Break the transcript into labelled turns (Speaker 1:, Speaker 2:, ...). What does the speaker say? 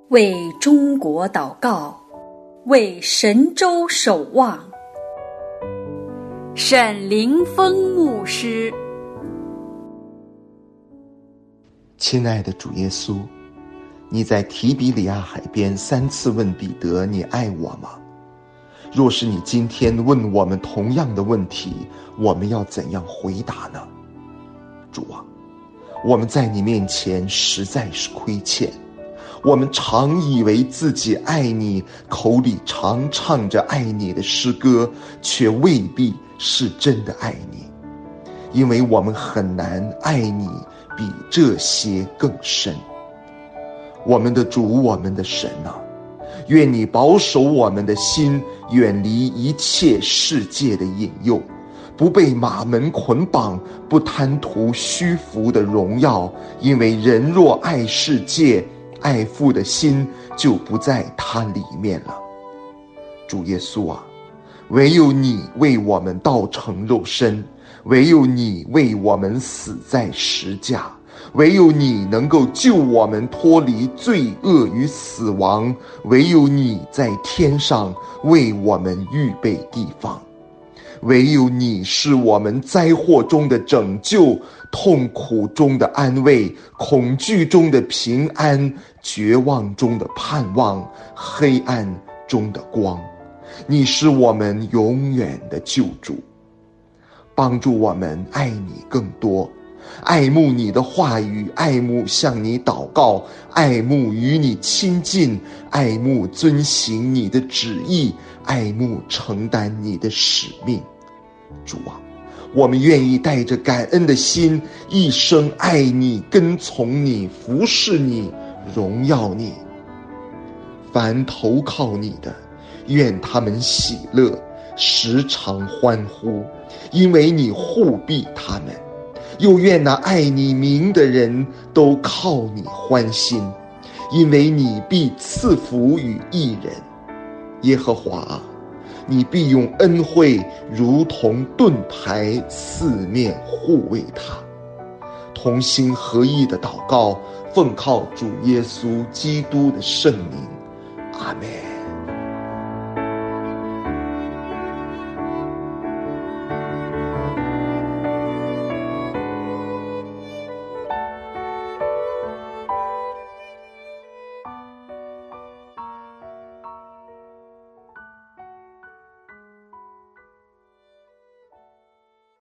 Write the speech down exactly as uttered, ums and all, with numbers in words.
Speaker 1: 为中国祷告，为神州守望。沈凌峰牧师。
Speaker 2: 亲爱的主耶稣，你在提比里亚海边三次问彼得，你爱我吗？若是你今天问我们同样的问题，我们要怎样回答呢？主啊，我们在你面前实在是亏欠，我们常以为自己爱你，口里常唱着爱你的诗歌，却未必是真的爱你，因为我们很难爱你比这些更深。我们的主，我们的神啊，愿你保守我们的心，远离一切世界的引诱，不被马门捆绑，不贪图虚浮的荣耀，因为人若爱世界，爱父的心就不在他里面了。主耶稣啊，唯有你为我们道成肉身，唯有你为我们死在十架，唯有你能够救我们脱离罪恶与死亡，唯有你在天上为我们预备地方，唯有你是我们灾祸中的拯救，痛苦中的安慰，恐惧中的平安，绝望中的盼望，黑暗中的光。你是我们永远的救主，帮助我们爱你更多，爱慕你的话语，爱慕向你祷告，爱慕与你亲近，爱慕遵行你的旨意，爱慕承担你的使命。主啊，我们愿意带着感恩的心，一生爱你，跟从你，服侍你，荣耀你。凡投靠你的，愿他们喜乐，时常欢呼，因为你护庇他们。又愿那爱你名的人都靠你欢心，因为你必赐福与义人。耶和华啊，你必用恩惠如同盾牌四面护卫他。同心合意的祷告，奉靠主耶稣基督的圣名，阿们。